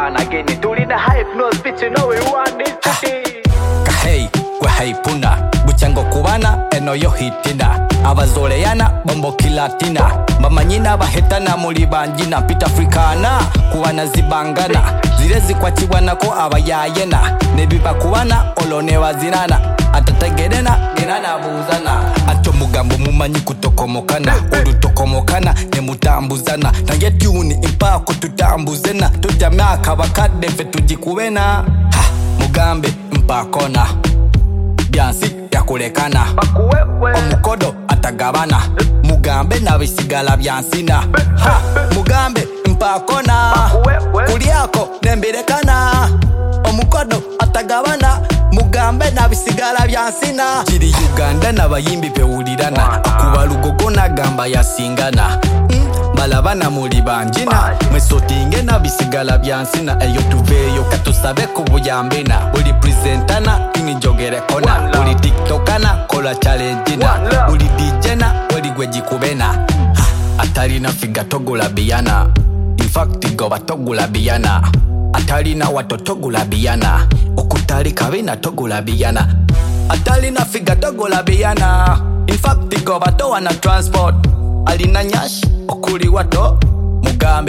Africana Guinea. During the hype nose bitch, you know we want this city. Kahei, kwe haipuna Buchango kubana, eno yo hitina Abazoleana, bombo kilatina Mamanyina bahetana muli banjina Pita Africana, kuwana zibangana Zirezi kwa chiwanako abayayena Nebiba kuwana, olone wazinana Atategerena, genana buzana Acho mugambo mumanyi kutokomokana Udutokomokana, nemutambuzana Nange tuni impako tutambuzena Tujamaka bakade fe tujikubena Mugambe mpakona Byansi yakulekana Omukodo atagabana Mugambe nabisigala byansina Mugambe mpakona Kuliako nembirekana Omukodo atagabana Mugambe nabisigala byansina Kiri Uganda nabayimbi pewulirana Akuba lugogo nagamba yasingana Balabana muli banjina Mwesotinge nabisigala byansina Eyo tuveyo katusabe kubuyambena Uli presentana inijogere kona Uli tiktokana kola challengina Uli DJna wali gwejikubena Atalina figa togula biyana In fact goba togula biyana Atalina wato togula biyana Okutali kabina togula biyana Atalina figa togula biyana In fact goba towa na transport Alina nyash okuli wato Mugambe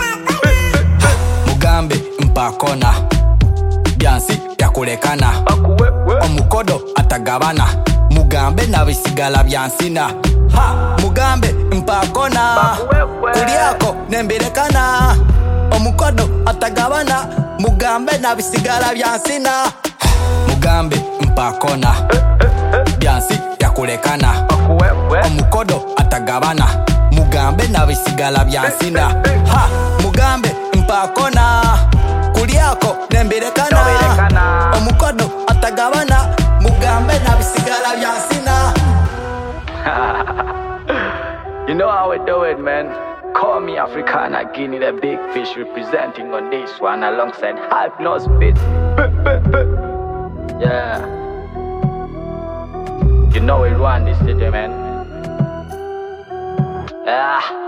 Mugambe mpakona Byansi yakulekana Omukodo atagabana Mugambe nabisigala byansina Mugambe mpakona Kuliako nembirekana Omukodo atagabana Mugambe nabisigala byansina Mugambe mpakona Byansi yakulekana Omukodo atagabana Mugambe nabisigala byansina Mugambe mpakona Kuliako nembirekana Omukodo atagabana Mugambe nabisigala byansina. You know how we do it, man. Call me Africana Guinea, the big fish representing on this one alongside Hype Nose Beat. Yeah. You know we run this city, man. Yeah.